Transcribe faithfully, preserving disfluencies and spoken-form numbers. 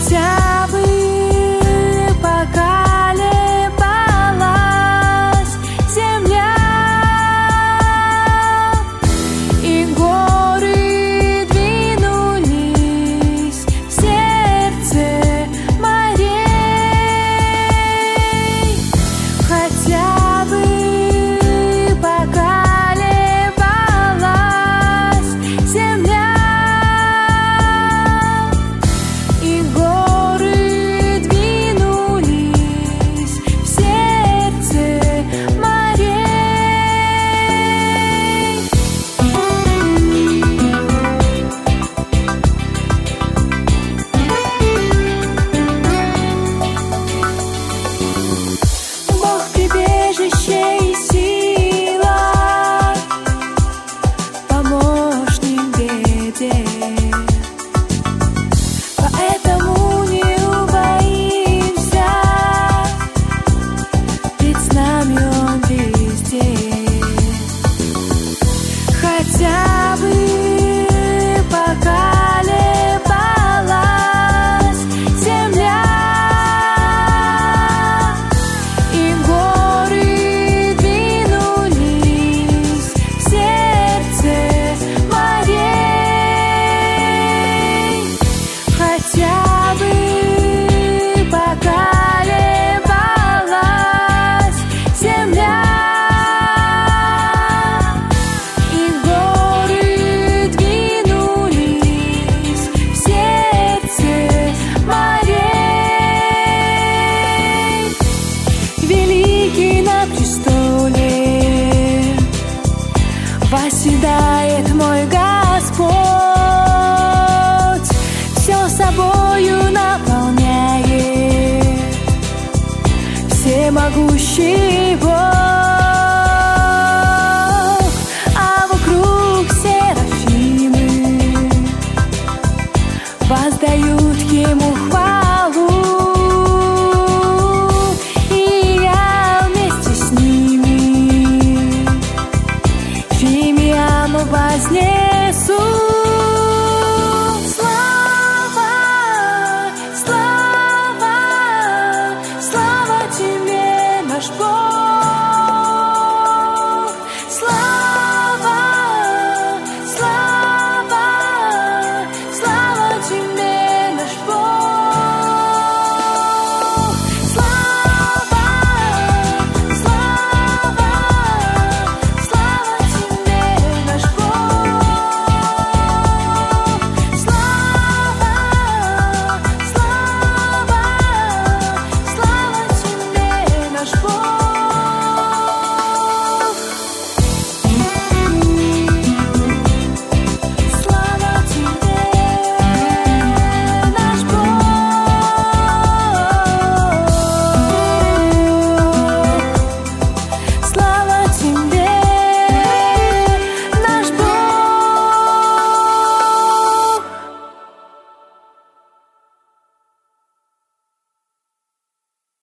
хотя бы поколебалась земля, и горы двинулись в сердце морей. Хотя бы поколебалась земля, и горы двинулись в сердце морей. Бог прибежище и сила, помощник в беде. Поэтому не убоимся, ведь с нами Он везде. Хотя бы поколебалась земля, и горы двинулись в сердце морей. Хотя бы поколебалась земля, и горы двинулись в сердце морей. Великий на престоле восседает мой Господь, все собою наполняет, всемогущий Бог, а вокруг серафимы воздают Ему хвалу.